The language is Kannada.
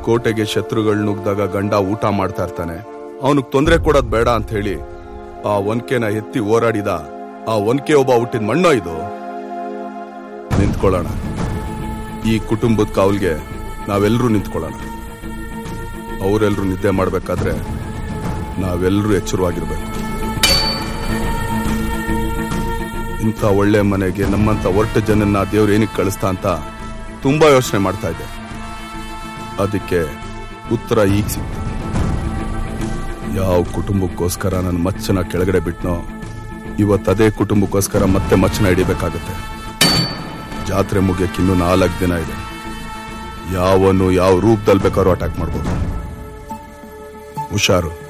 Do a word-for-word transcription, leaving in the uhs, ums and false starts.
ಕೋಟೆಗೆ ಶತ್ರುಗಳು ನುಗ್ದಾಗ ಗಂಡ ಊಟ ಮಾಡ್ತಾ ಇರ್ತಾನೆ, ಅವನಿಗೆ ತೊಂದರೆ ಕೊಡೋದ್ ಬೇಡ ಅಂತ ಹೇಳಿ ಆ ಒನ್ಕೆನ ಎತ್ತಿ ಹೋರಾಡಿದ ಆ ಒನ್ಕೆ ಒಬ್ಬ ಹುಟ್ಟಿದ ಮಣ್ಣೋ ಇದು. ನಿಂತ್ಕೊಳ್ಳೋಣ, ಈ ಕುಟುಂಬದ ಕಾವಲ್ಗೆ ನಾವೆಲ್ಲರೂ ನಿಂತ್ಕೊಳ್ಳೋಣ. ಅವರೆಲ್ಲರೂ ನಿದ್ದೆ ಮಾಡ್ಬೇಕಾದ್ರೆ ನಾವೆಲ್ಲರೂ ಎಚ್ಚರವಾಗಿರ್ಬೇಕು. ಇಂಥ ಒಳ್ಳೆ ಮನೆಗೆ ನಮ್ಮಂತ ಒಟ್ಟು ಜನನ್ನ ದೇವ್ರು ಏನಕ್ಕೆ ಕಳಿಸ್ತಾ ಅಂತ ತುಂಬಾ ಯೋಚನೆ ಮಾಡ್ತಾ ಇದ್ದೆ. ಅದಕ್ಕೆ ಉತ್ತರ ಈಗ ಸಿಕ್ತು. ಯಾವ ಕುಟುಂಬಕ್ಕೋಸ್ಕರ ನನ್ನ ಮಚ್ಚನ ಕೆಳಗಡೆ ಬಿಟ್ನೋ, ಇವತ್ತದೇ ಕುಟುಂಬಕ್ಕೋಸ್ಕರ ಮತ್ತೆ ಮಚ್ಚನ ಹಿಡಿಬೇಕಾಗತ್ತೆ. ಜಾತ್ರೆ ಮುಗಿಯಕ್ಕೆ ಇನ್ನೂ ನಾಲ್ಕು ದಿನ ಇದೆ. ಯಾವನು ಯಾವ ರೂಪದಲ್ಲಿ ಬೇಕಾದ್ರೂ ಅಟ್ಯಾಕ್ ಮಾಡ್ಬೋದು. ಹುಷಾರು.